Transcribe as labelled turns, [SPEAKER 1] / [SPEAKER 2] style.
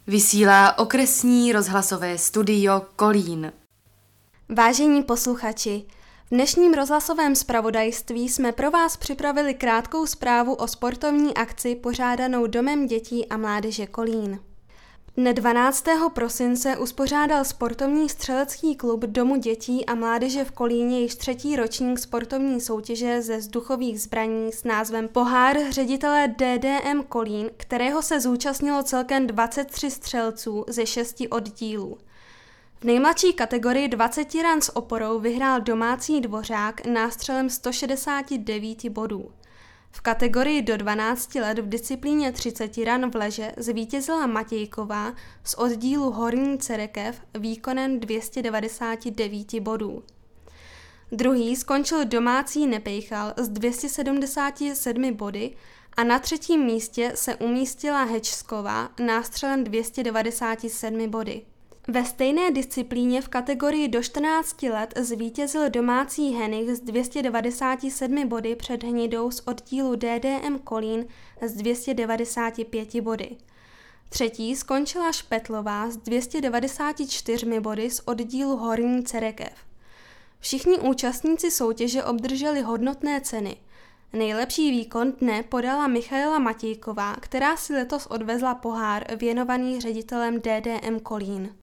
[SPEAKER 1] Vysílá okresní rozhlasové studio Kolín.
[SPEAKER 2] Vážení posluchači, v dnešním rozhlasovém zpravodajství jsme pro vás připravili krátkou zprávu o sportovní akci pořádanou Domem dětí a mládeže Kolín. Dne 12. prosince uspořádal sportovní střelecký klub Domu dětí a mládeže v Kolíně již 3. ročník sportovní soutěže ze vzduchových zbraní s názvem Pohár ředitele DDM Kolín, kterého se zúčastnilo celkem 23 střelců ze 6 oddílů. V nejmladší kategorii 20 ran s oporou vyhrál domácí Dvořák nástřelem 169 bodů. V kategorii do 12 let v disciplíně 30 ran v leže zvítězila Matějková z oddílu Horní Cerekev výkonem 299 bodů. Druhý skončil domácí Nepejchal s 277 body a na 3. místě se umístila Hečsková nástřelem 297 body. Ve stejné disciplíně v kategorii do 14 let zvítězil domácí Henich s 297 body před Hnidou z oddílu DDM Kolín s 295 body. Třetí skončila Špetlová s 294 body z oddílu Horní Cerekev. Všichni účastníci soutěže obdrželi hodnotné ceny. Nejlepší výkon dne podala Michaela Matějková, která si letos odvezla pohár věnovaný ředitelem DDM Kolín.